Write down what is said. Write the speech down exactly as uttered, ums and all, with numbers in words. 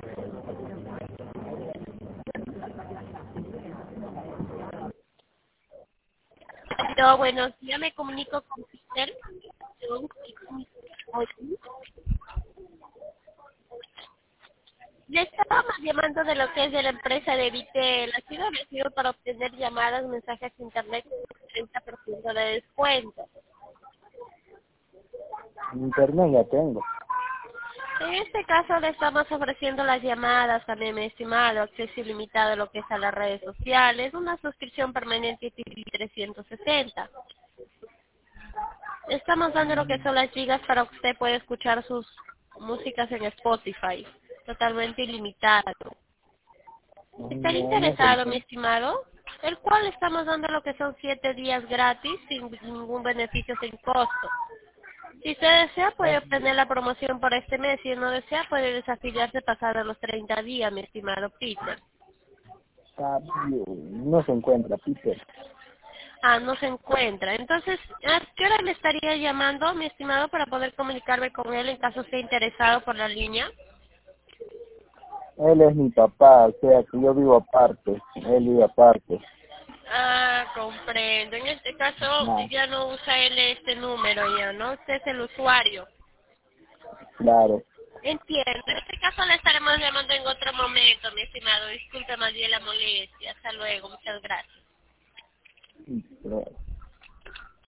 Pero bueno, ya me comunico con Peter. Le estábamos llamando de lo que es de la empresa de Vitel. Ha sido elegido para obtener llamadas, mensajes de internet con treinta por ciento de descuento. Internet ya tengo. En este caso le estamos ofreciendo las llamadas también, mi estimado, acceso ilimitado a lo que es a las redes sociales, una suscripción permanente y trescientos sesenta. Estamos dando lo que son las gigas para que usted pueda escuchar sus músicas en Spotify, totalmente ilimitado. ¿Estaría No, no se interesado, mi entiende. estimado? El cual estamos dando lo que son siete días gratis, sin ningún beneficio, sin costo. Si usted desea, puede obtener la promoción por este mes. Si no desea, puede desafiliarse pasado los treinta días, mi estimado Peter. Ah, no se encuentra, Peter. Ah, no se encuentra. Entonces, ¿a qué hora le estaría llamando, mi estimado, para poder comunicarme con él en caso esté interesado por la línea? Él es mi papá, o sea que yo vivo aparte. Él vive aparte. Ah, comprendo. En este caso, No, ya no usa él este número ya, ¿no? Usted es el usuario. claro. Entiendo. En este caso le estaremos llamando en otro momento, mi estimado. Disculpe más bien la molestia. Hasta luego. Muchas gracias. Pero